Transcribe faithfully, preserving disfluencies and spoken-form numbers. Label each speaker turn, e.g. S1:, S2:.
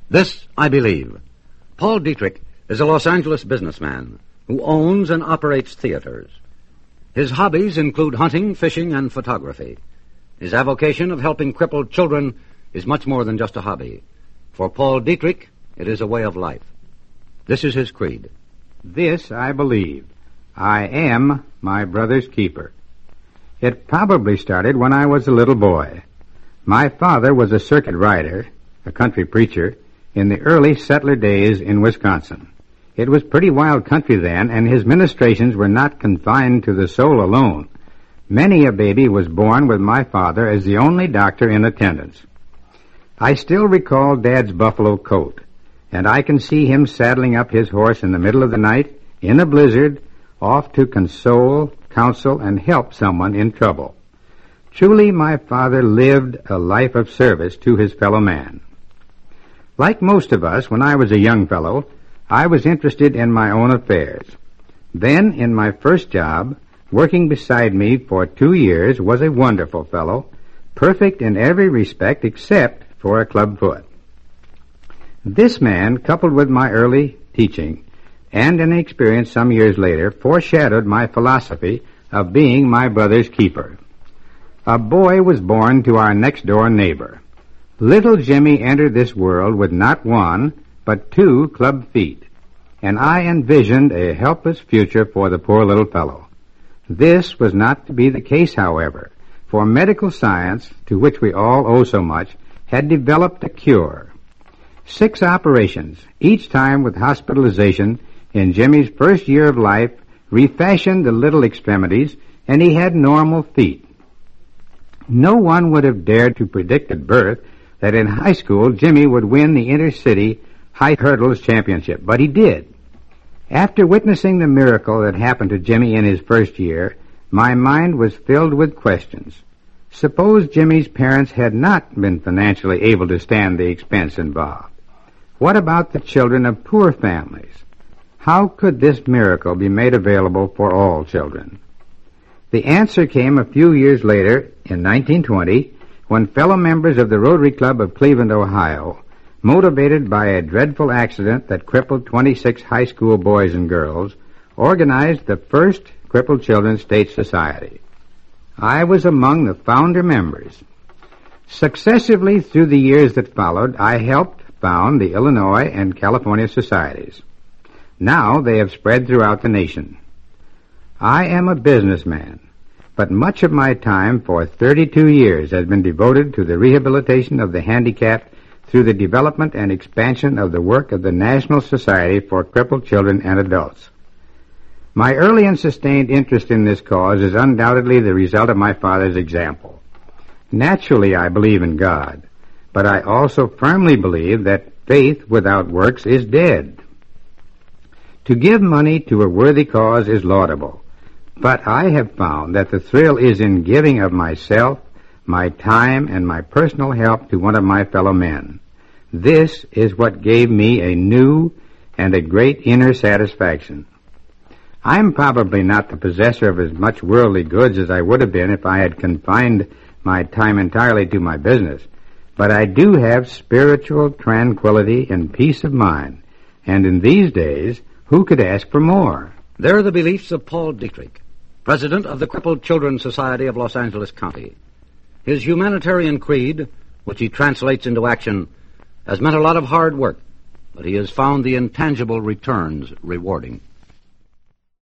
S1: This I believe. Paul Dietrich is a Los Angeles businessman who owns and operates theaters. His hobbies include hunting, fishing, and photography. His avocation of helping crippled children is much more than just a hobby. For Paul Dietrich, it is a way of life. This is his creed.
S2: This I believe. I am my brother's keeper. It probably started when I was a little boy. My father was a circuit rider, a country preacher, in the early settler days in Wisconsin. It was pretty wild country then, and his ministrations were not confined to the soul alone. Many a baby was born with my father as the only doctor in attendance. I still recall Dad's buffalo coat, and I can see him saddling up his horse in the middle of the night, in a blizzard, off to console, counsel, and help someone in trouble. Truly, my father lived a life of service to his fellow man. Like most of us, when I was a young fellow, I was interested in my own affairs. Then, in my first job, working beside me for two years was a wonderful fellow, perfect in every respect except for a club foot. This man, coupled with my early teaching and an experience some years later, foreshadowed my philosophy of being my brother's keeper. A boy was born to our next-door neighbor. Little Jimmy entered this world with not one, but two club feet, and I envisioned a helpless future for the poor little fellow. This was not to be the case, however, for medical science, to which we all owe so much, had developed a cure. Six operations, each time with hospitalization, in Jimmy's first year of life, refashioned the little extremities, and he had normal feet. No one would have dared to predict at birth that in high school Jimmy would win the inter-city high hurdles championship, but he did. After witnessing the miracle that happened to Jimmy in his first year, my mind was filled with questions. Suppose Jimmy's parents had not been financially able to stand the expense involved. What about the children of poor families? How could this miracle be made available for all children? The answer came a few years later, in nineteen twenty, when fellow members of the Rotary Club of Cleveland, Ohio, motivated by a dreadful accident that crippled twenty-six high school boys and girls, organized the first Crippled Children's State Society. I was among the founder members. Successively through the years that followed, I helped found the Illinois and California societies. Now they have spread throughout the nation. I am a businessman, but much of my time for thirty-two years has been devoted to the rehabilitation of the handicapped through the development and expansion of the work of the National Society for Crippled Children and Adults. My early and sustained interest in this cause is undoubtedly the result of my father's example. Naturally, I believe in God, but I also firmly believe that faith without works is dead. To give money to a worthy cause is laudable, but I have found that the thrill is in giving of myself, my time, and my personal help to one of my fellow men. This is what gave me a new and a great inner satisfaction. I'm probably not the possessor of as much worldly goods as I would have been if I had confined my time entirely to my business, but I do have spiritual tranquility and peace of mind, and in these days, who could ask for more?
S1: They're the beliefs of Paul Dietrich, president of the Crippled Children's Society of Los Angeles County. His humanitarian creed, which he translates into action, has meant a lot of hard work, but he has found the intangible returns rewarding.